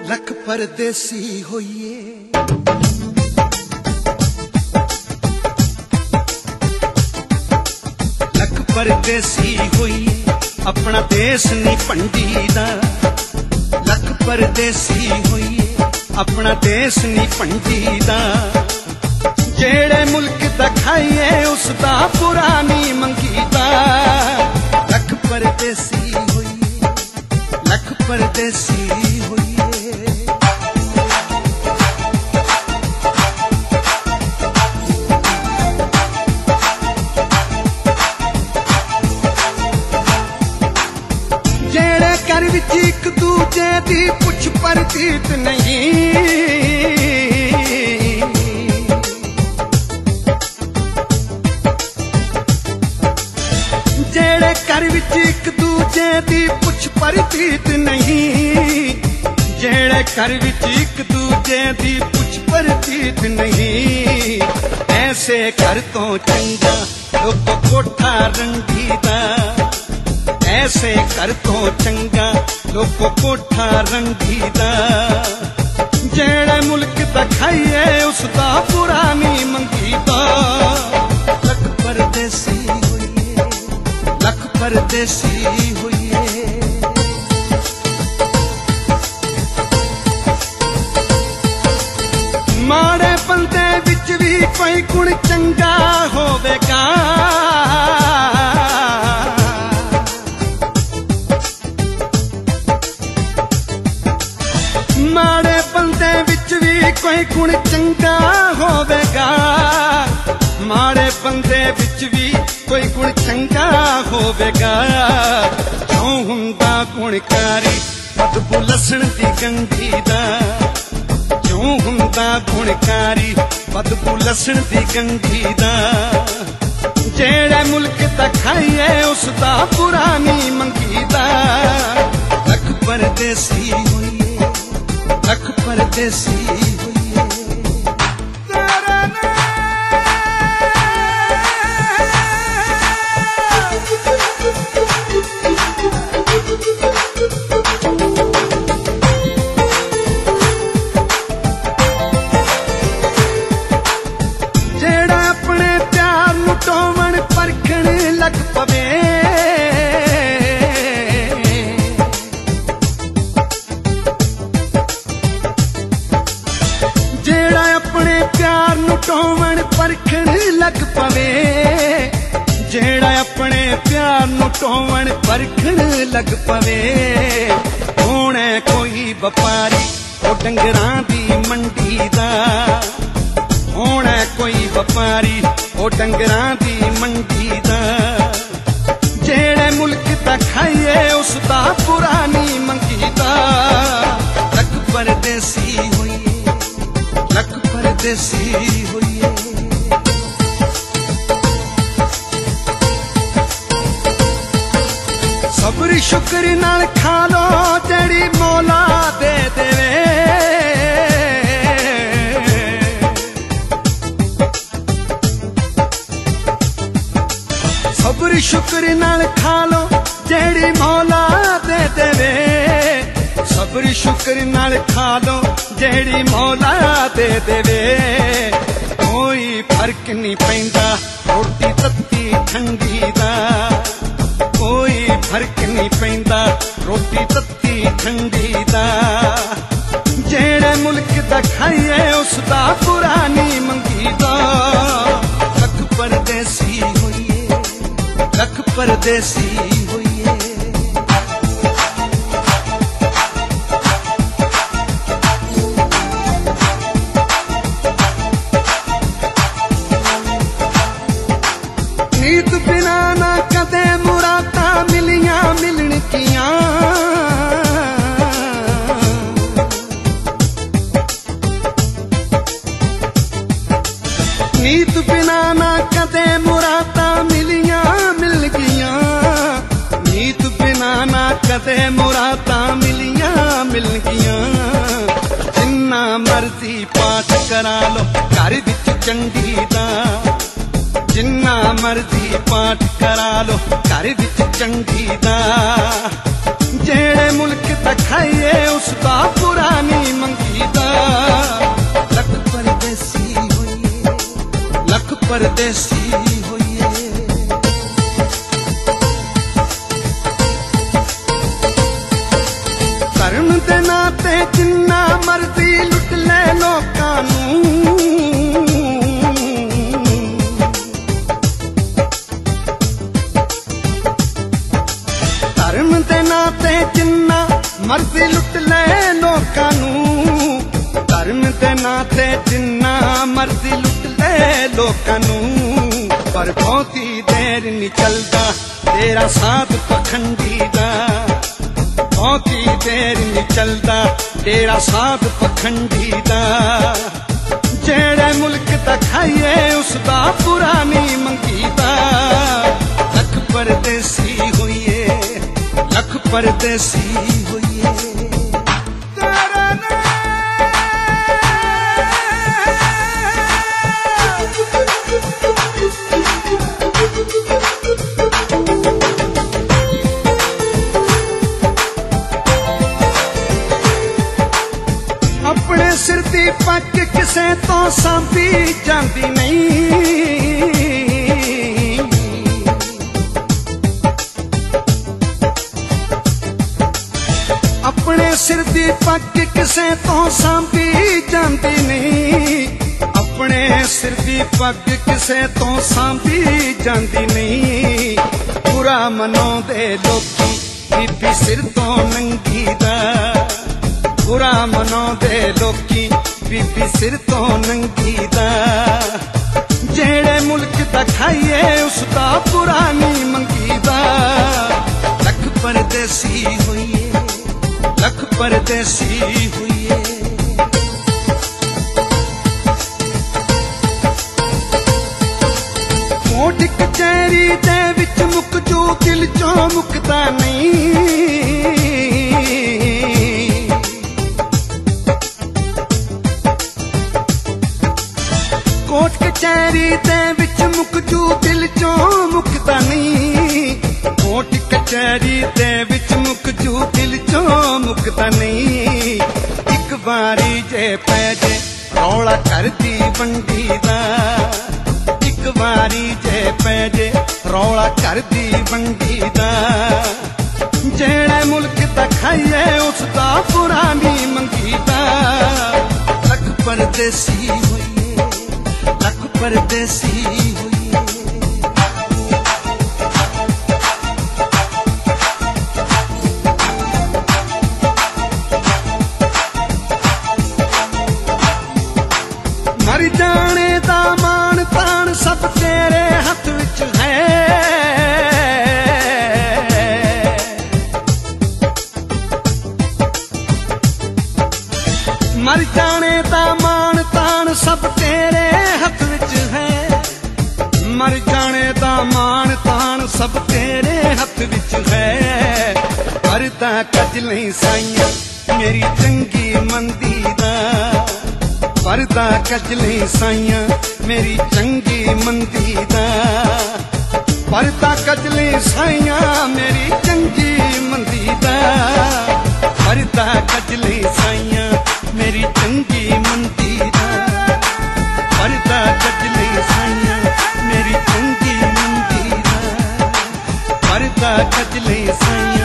लख परदेसी होइए, लख परदेसी होइए, अपना देश नहीं भंडीदा। लख परदेसी होइए, अपना देश नहीं भंडीदा। जेड़े मुल्क दा खाइए उसदा बुरा नहीं मंगीदा। लख परदेसी होइए, लख परदेसी होइए। जेड़े घर विच इक दूजे दी पुछ परतीत नहीं। जेड़े घर विच इक दूजे दी पुछ परतीत नहीं। जेड़े घर विच इक दूजे दी पुछ परतीत नहीं। ऐसे घर तो चंगा लोग कोठा रंगीदा। ऐसे घर तो चंगा लोग कोठा रंगीदा। जेड़े मुल्क दा खाइए उसदा बुरा नहीं मंगीदा। लख परदेसी होइए, लख परदेसी होइए। माड़े बंदे विच भी कोई गुण चंगा होवेगा। माड़े बंदे विच भी कोई गुण चंगा होवेगा। माड़े बंदे विच भी कोई गुण चंगा होवेगा। क्यों हुंदा गुणकारी बदबू लसण दी गंढी दा। क्यों हुंदा गुणकारी बदबू लसण दी गंढी दा। जेड़े मुल्क दा खाइए उसदा बुरा नहीं मंगीदा। लख परदेसी होइए, लख परदेसी होइए। जेड़ा अपने प्यार नू टोवण परखण लग पवे। जेड़ा अपने प्यार नू टोवण परखण लग पवे। जेड़ा अपने प्यार नू टोवण परखण लग पवे। होणे कोई व्यापारी ओ डंगरां दी मंडी दा। होणे कोई व्यापारी ओ डंगरां दी मंडी दा। जेड़े मुल्क दा खाइए उसदा बुरा नहीं मंगीदा। लख परदेसी होइए, लख परदेसी होइए। सब्र शुक्र नाल खा लो जेड़ी मौला दे देवे। सब्र शुक्र नाल खा लो जेड़ी मौला दे देवे। सब्र शुक्र नाल खा लो जेड़ी मौला दे देवे। कोई फर्क नहीं पैंदा रोटी तत्ती ठंडी दा। कोई फर्क नहीं पैंदा रोटी तत्ती ठंडी दा। जेड़े मुल्क दा खाइए उसदा बुरा नहीं मंगीदा। लख परदेसी होइए, लख परदेसी होइए। नीत बिना ना कदे मुरादा मिलियां मिलणगियां। नीत बिना ना कदे मुरादा मिलियां मिल गियां। नीत बिना ना कदे मुरादा मिलियां मिल गियां। जिन्ना मर्जी पाठ करा लो घर विच चंडी दा। जिन्ना मर्जी पाठ करा लो घर विच चंगी दा। जेड़े मुल्क दा खाइए उसदा बुरा नहीं परदेसी होइए। धर्म दे नाते जिन्ना मर्जी लुट ले लोकां नूं, धर्म दे नाते जिन्ना मर्जी लुट ले लोकां नूं, धर्म दे नाते जिन्ना मर्जी लुट ले लोकां नूं, पर बहुती देर नहीं चलदा तेरा साथ पखंडी दा, बहुती देर नहीं चलदा तेरा साथ पखंडी दा। जेड़े मुल्क दा खाइए उसदा बुरा नहीं मंगीदा, लख परदेसी होइए, लख परदेसी होइए। अपने सिर दी पग किसे तो सांभी जांदी नहीं, अपने सिर दी पग किसे तो सांभी जांदी नहीं, अपने सिर दी पग किसे तो सांभी जांदी नहीं। बुरा मनाउंदे लोकी बीबी सिर तो नंगी दा, बुरा मनाउंदे लोकी बीबी सिर तो नंगी दा। जेड़े मुल्क दा खाइए उसदा बुरा नहीं मंगीदा, लख परदेसी होइए, लख परदेसी होइए। कोट कचहरी दे विच मुक जो दिल चों मुकदा नहीं, कोट कचहरी दे विच मुक जो दिल चों मुकदा नहीं, कोट कचहरी दे विच मुक जो दिल चों मुकदा नहीं। एक बारी जे पै जे रौला करदी बंडी दा, एक बारी जे पै जे रौला करदी बंडी दा। जेड़े मुल्क दा खाइए उसदा बुरा नहीं मंगीदा, लख परदेसी होइए, लख परदेसी होइए। मर जाने दा मान तान सब तेरे हथ विच है, मर जाने दा मान तान सब तेरे हथ विच है, मर जाने दा मान तान सब तेरे हथ विच है। परदा कज नहीं साइयां मेरी चंगी मंदी दा, परदा कज नहीं साइयां मेरी चंगी मंदी दा, परदा कज नहीं साइयां मेरी चंगी मंदी दा, परदा कज नहीं साइयां मेरी चंगी मंदी दा, परदा कज नहीं साइयां मेरी चंगी मंदी दा, परदा कज नहीं साइयां